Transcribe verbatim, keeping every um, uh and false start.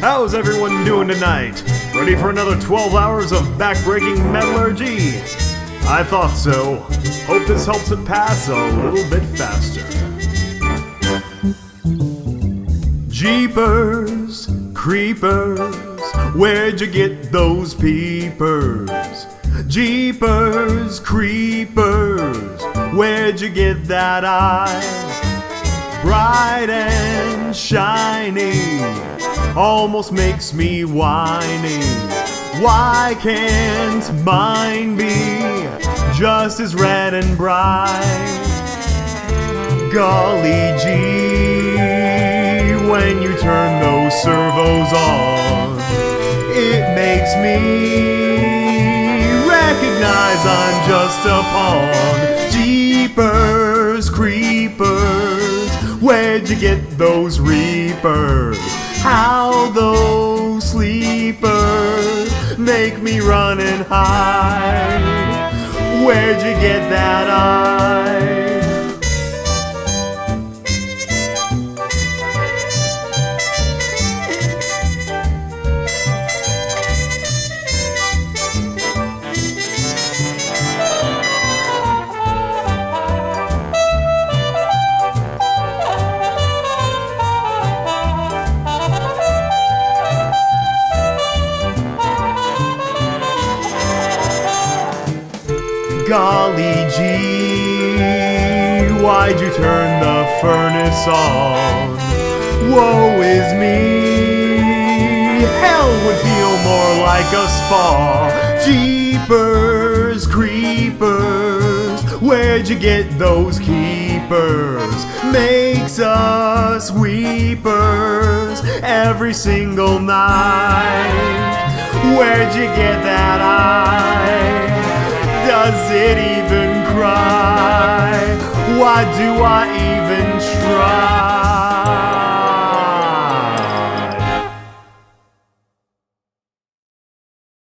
How's everyone doing tonight? Ready for another twelve hours of backbreaking metallurgy? I thought so. Hope this helps it pass a little bit faster. Jeepers, creepers, where'd you get those peepers? Jeepers, creepers, where'd you get that eye? Bright and shiny, almost makes me whiny. Why can't mine be just as red and bright? Golly gee, when you turn those servos on, it makes me recognize I'm just a pawn. Jeepers, creepers, where'd you get those reapers? How those sleepers make me run and hide. Where'd you get that eye? Golly gee, why'd you turn the furnace on? Woe is me, hell would feel more like a spa. Jeepers, creepers, where'd you get those keepers? Makes us weepers every single night. Where'd you get that eye? Does it even cry? Why do I even try?